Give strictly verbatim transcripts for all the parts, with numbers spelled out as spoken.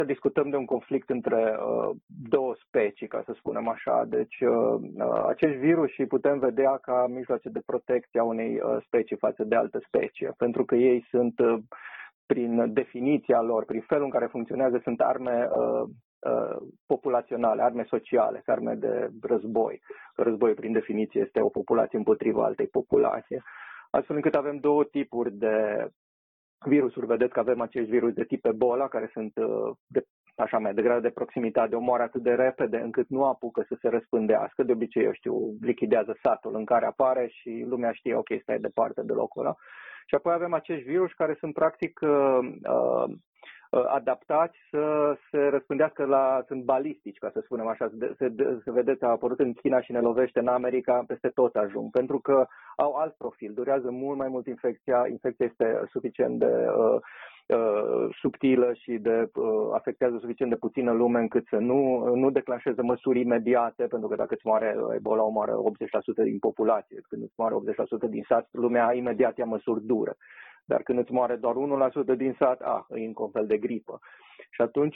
discutăm de un conflict între uh, două specii, ca să spunem așa. Deci uh, uh, acești virus și putem vedea ca mijloace de protecție a unei uh, specii față de altă specie, pentru că ei sunt, uh, prin definiția lor, prin felul în care funcționează, sunt arme uh, uh, populaționale, arme sociale, arme de război. Războiul, prin definiție, este o populație împotriva altei populații. Astfel încât avem două tipuri de virusuri. Vedeți că avem acești virus de tip Ebola, care sunt de, așa mai degrabă de proximitate, omoară atât de repede încât nu apucă să se răspândească. De obicei, eu știu, lichidează satul în care apare și lumea știe, ok, stai departe de locul ăla. Și apoi avem acești virus care sunt practic uh, uh, adaptați să se răspândească la, sunt balistici, ca să spunem așa, se, se vedeți, a apărut în China și ne lovește în America, peste tot ajung, pentru că au alt profil, durează mult mai mult infecția, infecția este suficient de uh, uh, subtilă și de, uh, afectează suficient de puțină lume încât să nu, nu declanșeze măsuri imediate, pentru că dacă îți moare Ebola, omoară optzeci la sută din populație, când îți moare optzeci la sută din sat, lumea imediat ia măsuri dure. Dar când îți moare doar unu la sută din sat, ah, e în fel de gripă. Și atunci,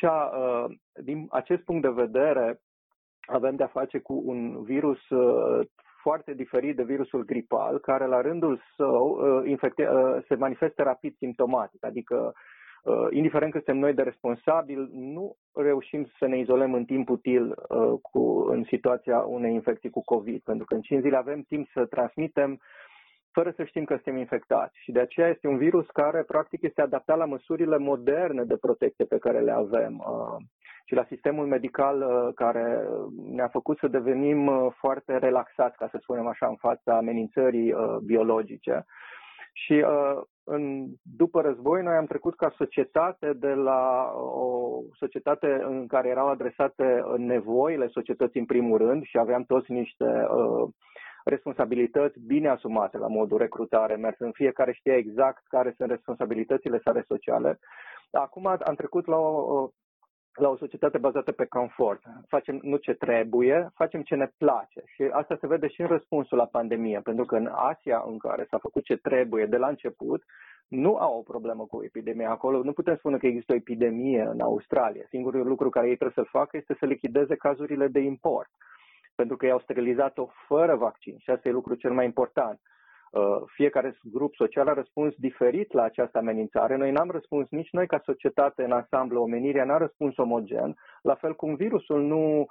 din acest punct de vedere, avem de-a face cu un virus foarte diferit de virusul gripal, care la rândul său infecte, se manifestă rapid simptomatic, adică indiferent că suntem noi de responsabil, nu reușim să ne izolăm în timp util cu, în situația unei infecții cu COVID, pentru că în cinci zile avem timp să transmitem fără să știm că suntem infectați. Și de aceea este un virus care, practic, este adaptat la măsurile moderne de protecție pe care le avem uh, și la sistemul medical uh, care ne-a făcut să devenim uh, foarte relaxați, ca să spunem așa, în fața amenințării uh, biologice. Și uh, în, după război, noi am trecut ca societate de la o societate în care erau adresate nevoile societății în primul rând și aveam toți niște Uh, responsabilități bine asumate la modul recrutare, mersând fiecare știa exact care sunt responsabilitățile sale sociale. Acum am trecut la o, la o societate bazată pe confort. Facem nu ce trebuie, facem ce ne place. Și asta se vede și în răspunsul la pandemie, pentru că în Asia, în care s-a făcut ce trebuie de la început, nu au o problemă cu epidemia acolo. Nu putem spune că există o epidemie în Australia. Singurul lucru care ei trebuie să-l facă este să lichideze cazurile de import, pentru că i-au sterilizat-o fără vaccin și asta e lucrul cel mai important. Fiecare grup social a răspuns diferit la această amenințare. Noi n-am răspuns nici noi ca societate în ansamblu, omenirea n-a răspuns omogen, la fel cum virusul nu,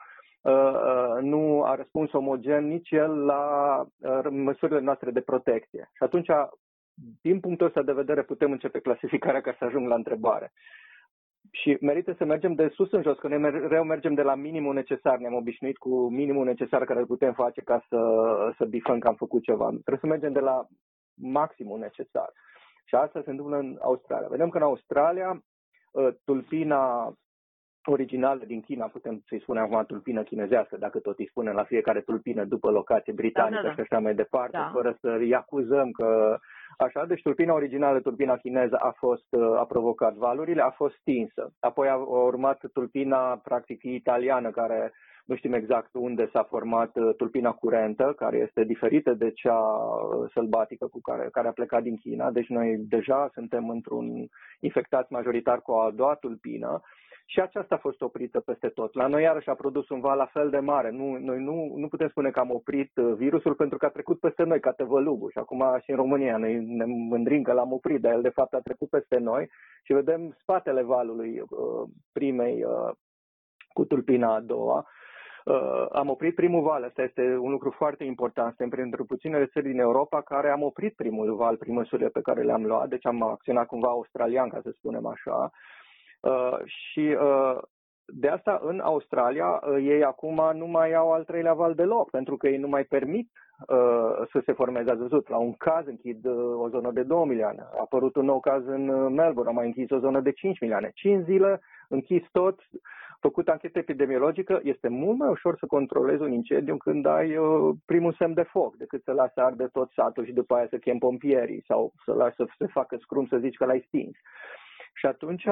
nu a răspuns omogen nici el la măsurile noastre de protecție. Și atunci, din punctul ăsta de vedere, putem începe clasificarea ca să ajung la întrebare. Și merită să mergem de sus în jos, că noi mereu mergem de la minimul necesar. Ne-am obișnuit cu minimul necesar care îl putem face ca să, să bifăm că am făcut ceva. Trebuie să mergem de la maximul necesar. Și asta se întâmplă în Australia. Vedem că în Australia tulpina originală din China, putem să-i spunem acum tulpină chinezească, dacă tot îi spunem la fiecare tulpină după locație britanică, da, da, da. Și așa mai departe, da. Fără să-i acuzăm că așa. Deci tulpina originală, tulpina chineză, a fost a provocat valurile, a fost stinsă. Apoi a urmat tulpina practic italiană, care nu știm exact unde s-a format tulpina curentă, care este diferită de cea sălbatică cu care, care a plecat din China. Deci noi deja suntem într-un infectați majoritar cu a doua tulpină. Și aceasta a fost oprită peste tot. La noi iarăși a produs un val la fel de mare. Nu, noi nu, nu putem spune că am oprit virusul pentru că a trecut peste noi ca tăvălugul. Și acum și în România noi ne mândrim că l-am oprit, dar el de fapt a trecut peste noi și vedem spatele valului uh, primei uh, cu tulpina a doua. Uh, am oprit primul val. Asta este un lucru foarte important. Suntem printre puținele țări din Europa care am oprit primul val prin măsurile pe care le-am luat. Deci am acționat cumva australian, ca să spunem așa. Uh, și uh, de asta în Australia uh, ei acum nu mai au al treilea val deloc, pentru că ei nu mai permit uh, să se formeze. Ați văzut, la un caz închid uh, o zonă de două milioane, a apărut un nou caz în uh, Melbourne, au mai închis o zonă de cinci milioane. cinci zile închis tot, făcut anchetă epidemiologică, este mult mai ușor să controlezi un incendiu când ai uh, primul semn de foc, decât să lasi arde tot satul și după aia să chem pompierii sau să lași să se facă scrum să zici că l-ai stins. Și atunci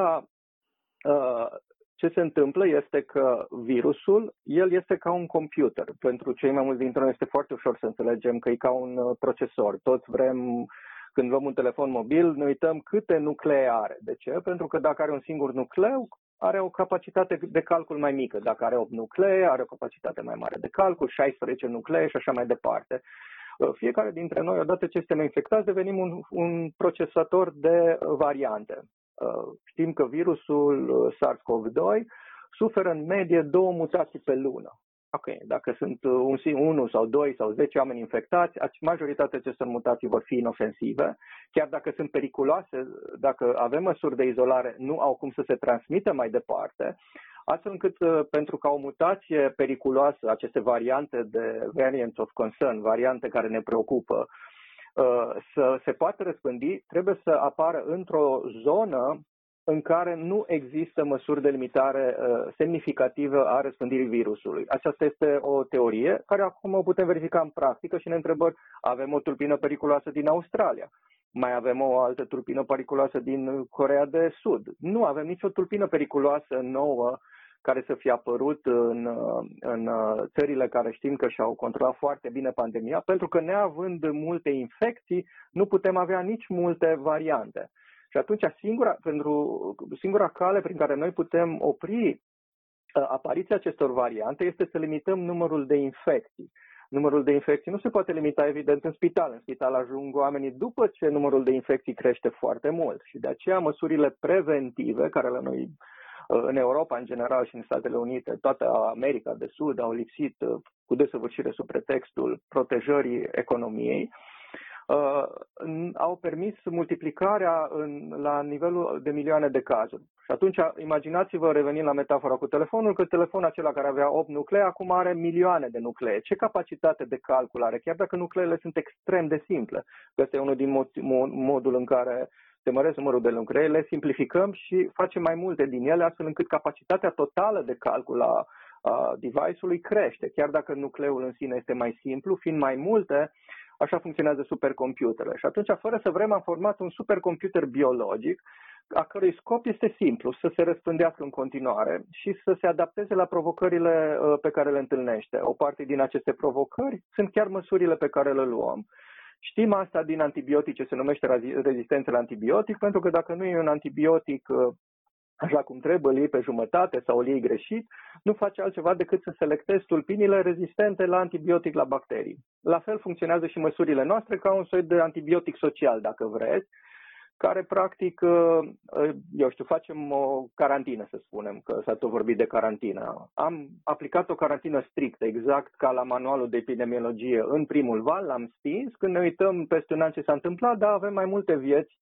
ce se întâmplă este că virusul, el este ca un computer. Pentru cei mai mulți dintre noi este foarte ușor să înțelegem că e ca un procesor. Toți vrem, când luăm un telefon mobil, ne uităm câte nuclee are. De ce? Pentru că dacă are un singur nucleu, are o capacitate de calcul mai mică. Dacă are opt nuclee, are o capacitate mai mare de calcul, șaisprezece nuclee și așa mai departe. Fiecare dintre noi, odată ce suntem infectați, devenim un, un procesator de variante. Știm că virusul SARS-CoV doi suferă în medie două mutații pe lună. Ok, dacă sunt un, unu sau doi sau zece oameni infectați, majoritatea acestor mutații vor fi inofensive, chiar dacă sunt periculoase, dacă avem măsuri de izolare, nu au cum să se transmită mai departe, astfel încât pentru ca o mutație periculoasă, aceste variante de variants of concern, variante care ne preocupă, să se poată răspândi, trebuie să apară într-o zonă în care nu există măsuri de limitare uh, semnificativă a răspândirii virusului. Aceasta este o teorie care acum o putem verifica în practică și ne întrebăm, avem o tulpină periculoasă din Australia, mai avem o altă tulpină periculoasă din Coreea de Sud. Nu avem nicio tulpină periculoasă nouă care să fie apărut în, în țările care știm că și-au controlat foarte bine pandemia, pentru că neavând multe infecții, nu putem avea nici multe variante. Și atunci singura, pentru, singura cale prin care noi putem opri apariția acestor variante este să limităm numărul de infecții. Numărul de infecții nu se poate limita, evident, în spital. În spital ajung oamenii după ce numărul de infecții crește foarte mult. Și de aceea măsurile preventive, care la noi în Europa, în general, și în Statele Unite, toată America de Sud au lipsit cu desăvârșire sub pretextul protejării economiei, Uh, au permis multiplicarea în, la nivelul de milioane de cazuri. Și atunci, imaginați-vă, revenind la metafora cu telefonul, că telefonul acela care avea opt nuclee, acum are milioane de nuclee. Ce capacitate de calcul are? Chiar dacă nucleele sunt extrem de simple. Este unul din mod, modul în care se măresc numărul de nuclee, le simplificăm și facem mai multe din ele, astfel încât capacitatea totală de calcul a, a device-ului crește. Chiar dacă nucleul în sine este mai simplu, fiind mai multe, așa funcționează supercomputerele. Și atunci, fără să vrem, am format un supercomputer biologic, a cărui scop este simplu, să se răspândească în continuare și să se adapteze la provocările pe care le întâlnește. O parte din aceste provocări sunt chiar măsurile pe care le luăm. Știm asta din antibiotice, se numește rezistență la antibiotic, pentru că dacă nu e un antibiotic așa cum trebuie, îl iei pe jumătate sau îl iei greșit, nu face altceva decât să selectezi tulpinile rezistente la antibiotic, la bacterii. La fel funcționează și măsurile noastre ca un soi de antibiotic social, dacă vreți, care practic, eu știu, facem o carantină, să spunem, că s-a tot vorbit de carantină. Am aplicat o carantină strictă, exact ca la manualul de epidemiologie în primul val, l-am stins. Când ne uităm peste un an ce s-a întâmplat, da, avem mai multe vieți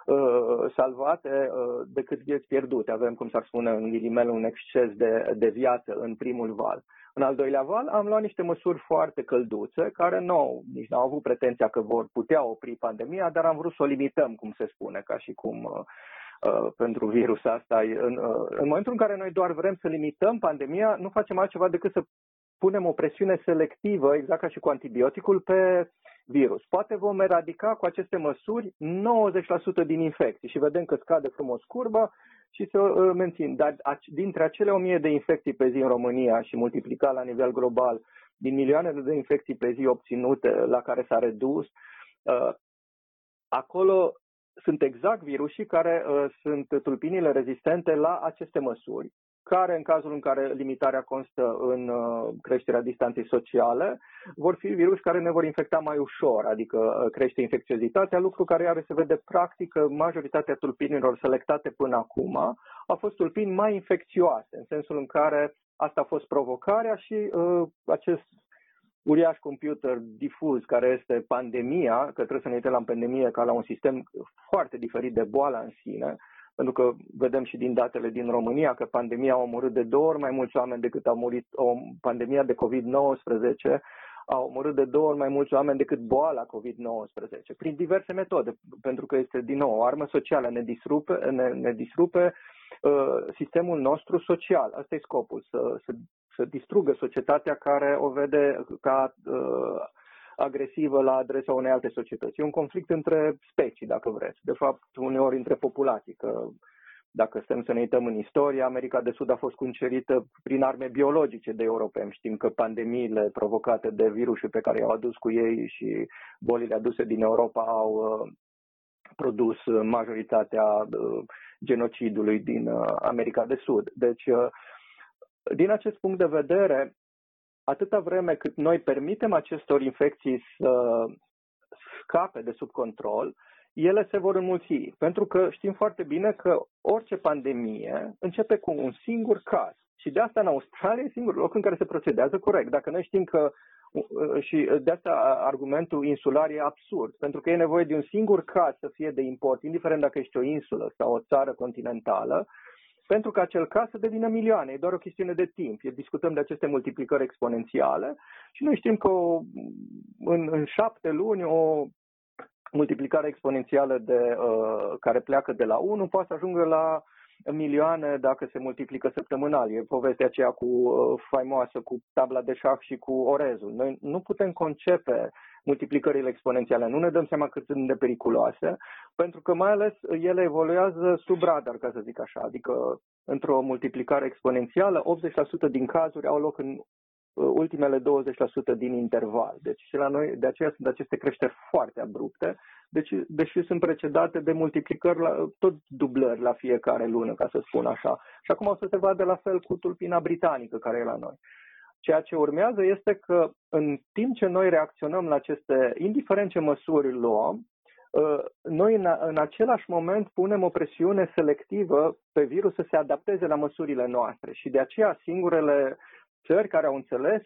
salvate decât vieți pierdute. Avem, cum s-ar spune în ghilimele, un exces de, de viață în primul val. În al doilea val am luat niște măsuri foarte călduțe, care nu, nici n-au avut pretenția că vor putea opri pandemia, dar am vrut să o limităm, cum se spune, ca și cum uh, pentru virusul asta. În, uh, în momentul în care noi doar vrem să limităm pandemia, nu facem altceva decât să punem o presiune selectivă, exact ca și cu antibioticul, pe virus. Poate vom eradica cu aceste măsuri nouăzeci la sută din infecții și vedem că scade frumos curba și se uh, mențin. Dar dintre acele o mie de infecții pe zi în România și multiplicat la nivel global, din milioanele de infecții pe zi obținute la care s-a redus, uh, acolo sunt exact virusii care uh, sunt tulpinile rezistente la aceste măsuri, care în cazul în care limitarea constă în uh, creșterea distanței sociale, vor fi virusi care ne vor infecta mai ușor, adică uh, crește infecțiozitatea, lucru care iar se vede practic că majoritatea tulpinilor selectate până acum au fost tulpini mai infecțioase, în sensul în care asta a fost provocarea și uh, acest uriaș computer difuz care este pandemia, că trebuie să ne uităm la pandemie ca la un sistem foarte diferit de boala în sine, pentru că vedem și din datele din România că pandemia a omorât de două ori mai mulți oameni decât a murit o pandemia de covid nouăsprezece, a omorât de două ori mai mulți oameni decât boala covid nouăsprezece, prin diverse metode, pentru că este din nou o armă socială, ne disrupe, ne, ne disrupe uh, sistemul nostru social. Asta e scopul, să, să, să distrugă societatea care o vede ca uh, agresivă la adresa unei alte societăți. E un conflict între specii, dacă vreți. De fapt, uneori între populații, că dacă stăm să ne uităm în istorie, America de Sud a fost cucerită prin arme biologice de europeni. Știm că pandemiile provocate de virusuri pe care i-au adus cu ei și bolile aduse din Europa au produs majoritatea genocidului din America de Sud. Deci, din acest punct de vedere, atâta vreme cât noi permitem acestor infecții să scape de sub control, ele se vor înmulți. Pentru că știm foarte bine că orice pandemie începe cu un singur caz. Și de asta în Australia e singurul loc în care se procedează corect. Dacă noi știm că, și de asta argumentul insular e absurd, pentru că e nevoie de un singur caz să fie de import, indiferent dacă ești o insulă sau o țară continentală, pentru că acel caz să devină milioane. E doar o chestiune de timp. Discutăm de aceste multiplicări exponențiale și noi știm că o, în, în șapte luni o multiplicare exponențială de, uh, care pleacă de la unu poate să ajungă la milioane dacă se multiplică săptămânal. E povestea aceea cu uh, faimoasă cu tabla de șah și cu orezul. Noi nu putem concepe multiplicările exponențiale, nu ne dăm seama cât sunt de periculoase, pentru că mai ales ele evoluează sub radar, ca să zic așa, adică într-o multiplicare exponențială, optzeci la sută din cazuri au loc în ultimele douăzeci la sută din interval. Deci și la noi, de aceea sunt aceste creșteri foarte abrupte, deci, deși sunt precedate de multiplicări, la, tot dublări la fiecare lună, ca să spun așa. Și acum o să se vadă la fel cu tulpina britanică care e la noi. Ceea ce urmează este că în timp ce noi reacționăm la aceste, indiferent ce măsuri luăm, noi în, în același moment punem o presiune selectivă pe virus să se adapteze la măsurile noastre și de aceea singurele țări care au înțeles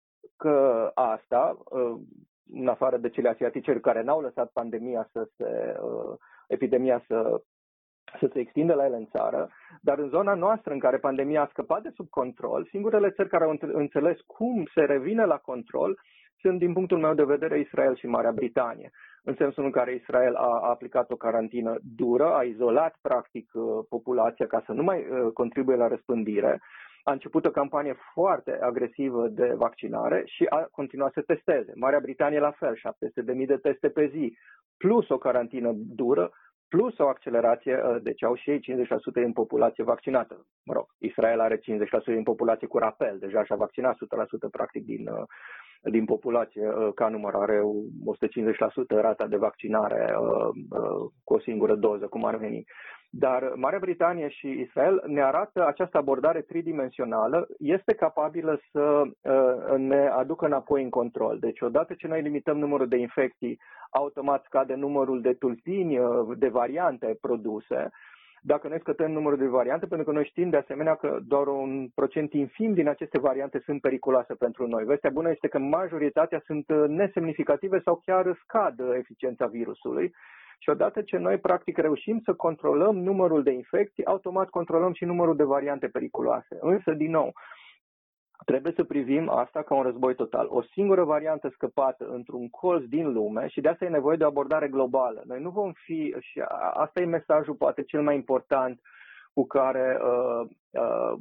că asta, în afară de cele asiatice care n-au lăsat pandemia să se, epidemia să, să se extindă la ele în țară, dar în zona noastră în care pandemia a scăpat de sub control, singurele țări care au înțeles cum se revine la control sunt, din punctul meu de vedere, Israel și Marea Britanie. În sensul în care Israel a aplicat o carantină dură, a izolat practic populația ca să nu mai contribuie la răspândire, a început o campanie foarte agresivă de vaccinare și a continuat să testeze. Marea Britanie la fel, șapte sute de mii de teste pe zi, plus o carantină dură, plus o accelerație, deci au și ei cincizeci la sută din populație vaccinată. Mă rog, Israel are cincizeci la sută din populație cu rapel, deja și-a vaccinat o sută la sută practic din, din populație, ca număr are o sută cincizeci la sută rata de vaccinare cu o singură doză, cum ar veni. Dar Marea Britanie și Israel ne arată această abordare tridimensională, este capabilă să ne aducă înapoi în control. Deci odată ce noi limităm numărul de infecții, automat scade numărul de tulpini, de variante produse. Dacă noi scătăm numărul de variante, pentru că noi știm de asemenea că doar un procent infim din aceste variante sunt periculoase pentru noi. Vestea bună este că majoritatea sunt nesemnificative sau chiar scad eficiența virusului. Și odată ce noi practic reușim să controlăm numărul de infecții, automat controlăm și numărul de variante periculoase. Însă, din nou, trebuie să privim asta ca un război total. O singură variantă scăpată într-un colț din lume și de asta e nevoie de o abordare globală. Noi nu vom fi, și asta e mesajul poate cel mai important cu care, uh, uh,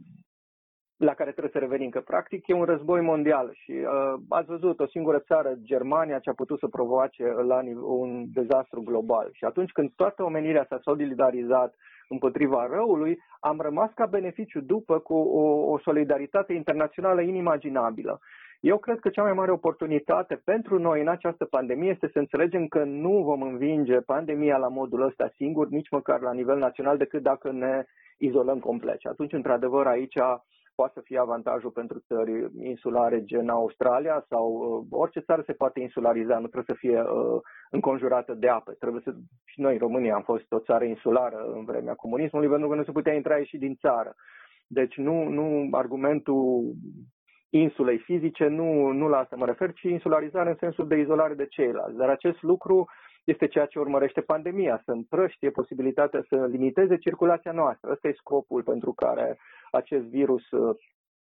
la care trebuie să revenim, că practic e un război mondial și uh, ați văzut o singură țară, Germania, ce a putut să provoace la un dezastru global. Și atunci când toată omenirea s-a solidarizat împotriva răului, am rămas ca beneficiu după cu o, o solidaritate internațională inimaginabilă. Eu cred că cea mai mare oportunitate pentru noi în această pandemie este să înțelegem că nu vom învinge pandemia la modul ăsta singur, nici măcar la nivel național, decât dacă ne izolăm complet. Și atunci, într-adevăr, aici poate să fie avantajul pentru țări insulare gen Australia sau uh, orice țară se poate insulariza, nu trebuie să fie uh, înconjurată de apă. Trebuie să, și noi, România, am fost o țară insulară în vremea comunismului, pentru că nu se putea intra ieși din țară. Deci nu, nu argumentul insulei fizice, nu, nu la asta mă refer, ci insularizare în sensul de izolare de ceilalți. Dar acest lucru este ceea ce urmărește pandemia, să împrăștie posibilitatea să limiteze circulația noastră. Ăsta e scopul pentru care acest virus uh,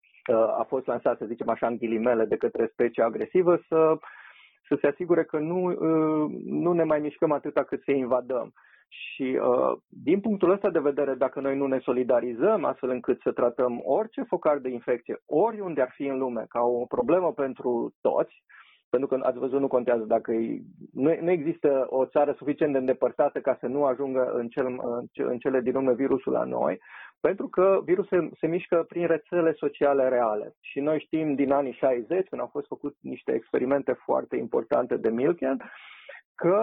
a fost lansat, să zicem așa, în ghilimele, de către specia agresivă, să, să se asigure că nu, uh, nu ne mai mișcăm atâta cât să invadăm. Și uh, din punctul ăsta de vedere, dacă noi nu ne solidarizăm astfel încât să tratăm orice focar de infecție, oriunde ar fi în lume, ca o problemă pentru toți, pentru că ați văzut, nu contează dacă e, nu, nu există o țară suficient de îndepărtată ca să nu ajungă în, cel, în cele din urmă virusul la noi, pentru că virusul se, se mișcă prin rețele sociale reale. Și noi știm din anii șaizeci, când au fost făcut niște experimente foarte importante de Milken, că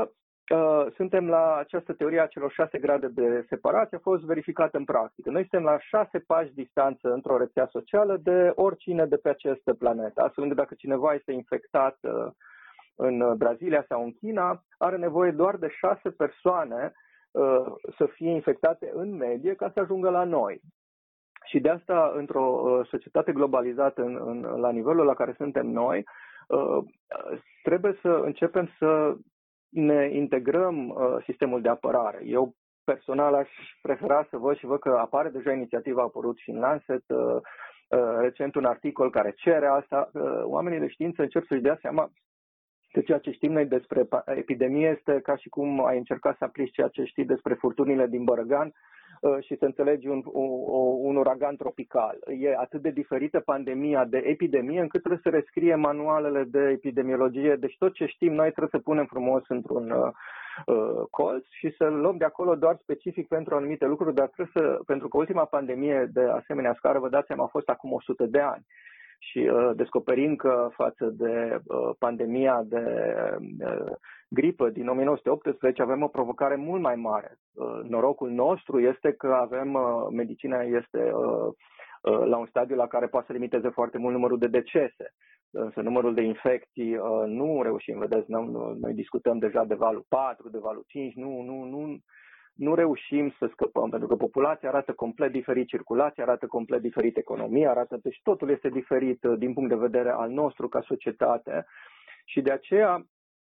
suntem la această teorie a celor șase grade de separație, a fost verificată în practică. Noi suntem la șase pași distanță într-o rețea socială de oricine de pe această planetă, astfel încât dacă cineva este infectat în Brazilia sau în China, are nevoie doar de șase persoane să fie infectate în medie ca să ajungă la noi. Și de asta, într-o societate globalizată în, în, la nivelul la care suntem noi, trebuie să începem să ne integrăm uh, sistemul de apărare. Eu personal aș prefera să văd și văd că apare deja inițiativa, a apărut și în Lancet, uh, uh, recent un articol care cere asta. Uh, oamenii de știință încep să-și dea seama că ceea ce știm noi despre epidemie este ca și cum ai încercat să aplici ceea ce știi despre furtunile din Bărăgan uh, și să înțelegi un, un, un uragan tropical. E atât de diferită pandemia de epidemie încât trebuie să rescrie manualele de epidemiologie. Deci tot ce știm noi trebuie să punem frumos într-un uh, uh, colț și să luăm de acolo doar specific pentru anumite lucruri, dar trebuie să, pentru că ultima pandemie de asemenea scară, vă dați seama, a fost acum o sută de ani. Și uh, descoperim că față de uh, pandemia de uh, gripă din o mie nouă sute optsprezece avem o provocare mult mai mare. Uh, norocul nostru este că avem, uh, medicina este uh, uh, la un stadiu la care poate să limiteze foarte mult numărul de decese. Însă numărul de infecții uh, nu reușim, vedeți, noi, noi discutăm deja de valul patru, de valul cinci, nu, nu, nu. Nu reușim să scăpăm, pentru că populația arată complet diferit, circulația arată complet diferit, economia arată, deci totul este diferit din punct de vedere al nostru ca societate și de aceea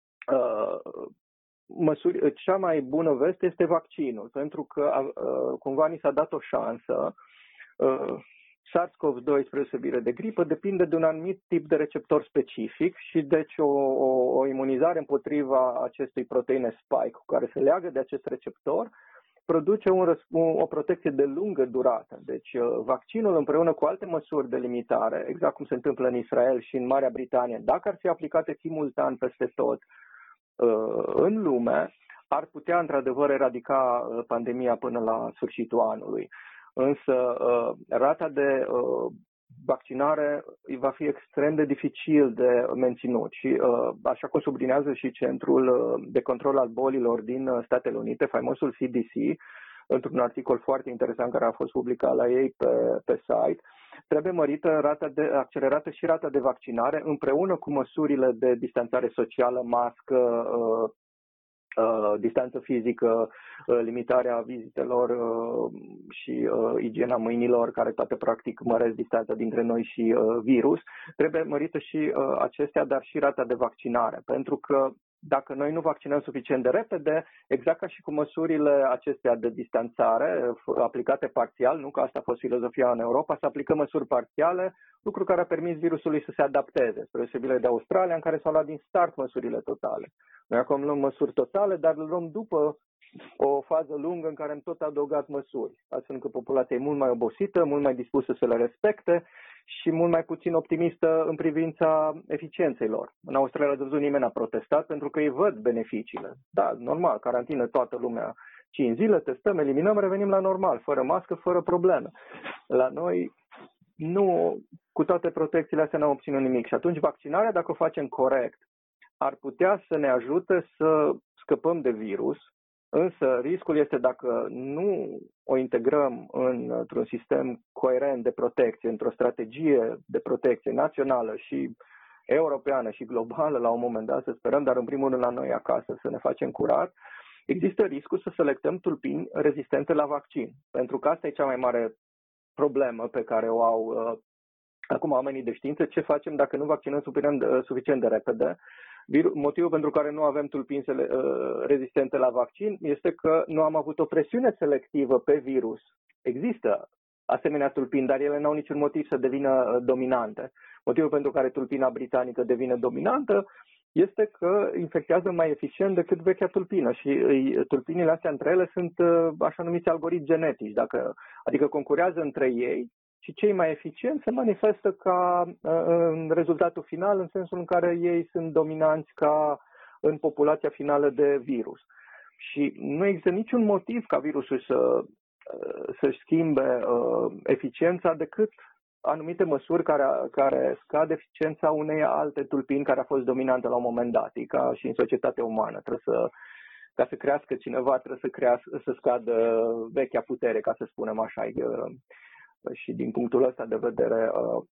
măsuri, cea mai bună veste este vaccinul, pentru că cumva ni s-a dat o șansă. SARS-CoV doi, spre deosebire de gripă, depinde de un anumit tip de receptor specific și deci o, o, o imunizare împotriva acestei proteine spike cu care se leagă de acest receptor produce un, o protecție de lungă durată. Deci vaccinul împreună cu alte măsuri de limitare, exact cum se întâmplă în Israel și în Marea Britanie, dacă ar fi aplicate simultan peste tot în lume, ar putea într-adevăr eradica pandemia până la sfârșitul anului. Însă rata de vaccinare va fi extrem de dificil de menținut și așa cum sublinează și Centrul de Control al Bolilor din Statele Unite, faimosul C D C, într-un articol foarte interesant care a fost publicat la ei pe, pe site, trebuie mărită rata de, accelerată și rata de vaccinare împreună cu măsurile de distanțare socială, mască, Uh, distanță fizică, uh, limitarea vizitelor uh, și uh, igiena mâinilor, care toate practic măresc distanța dintre noi și uh, virus. Trebuie mărită și uh, acestea, dar și rata de vaccinare, pentru că dacă noi nu vaccinăm suficient de repede, exact ca și cu măsurile acestea de distanțare aplicate parțial, nu că asta a fost filozofia în Europa, să aplicăm măsuri parțiale, lucru care a permis virusului să se adapteze, spre deosebire de Australia, în care s-au luat din start măsurile totale. Noi acum luăm măsuri totale, dar le luăm după o fază lungă în care am tot adăugat măsuri, astfel încât populația e mult mai obosită, mult mai dispusă să le respecte și mult mai puțin optimistă în privința eficienței lor. În Australia, de văzut, nimeni a protestat pentru că ei văd beneficiile. Da, normal, carantină toată lumea cinci zile, testăm, eliminăm, revenim la normal, fără mască, fără probleme. La noi, nu, cu toate protecțiile astea n-am obținut nimic. Și atunci vaccinarea, dacă o facem corect, ar putea să ne ajute să scăpăm de virus, însă riscul este dacă nu o integrăm într-un sistem coerent de protecție, într-o strategie de protecție națională și europeană și globală la un moment dat, să sperăm, dar în primul rând la noi acasă să ne facem curat, există riscul să selectăm tulpini rezistente la vaccin, pentru că asta e cea mai mare problemă pe care o au uh, acum oamenii de știință. Ce facem dacă nu vaccinăm suficient, uh, suficient de repede? Motivul pentru care nu avem tulpini rezistente la vaccin este că nu am avut o presiune selectivă pe virus. Există asemenea tulpini, dar ele n-au niciun motiv să devină dominante. Motivul pentru care tulpina britanică devine dominantă este că infectează mai eficient decât vechea tulpină și tulpinile astea între ele sunt așa numiți algoritmi genetici, dacă, adică concurează între ei și cei mai eficienți se manifestă ca în rezultatul final, în sensul în care ei sunt dominanți ca în populația finală de virus. Și nu există niciun motiv ca virusul să, să-și schimbe uh, eficiența decât anumite măsuri care, care scad eficiența unei alte tulpini care a fost dominantă la un moment dat, ca și în societatea umană. Trebuie să ca să crească cineva trebuie să, crească, să scadă vechea putere, ca să spunem așa. Și din punctul ăsta de vedere,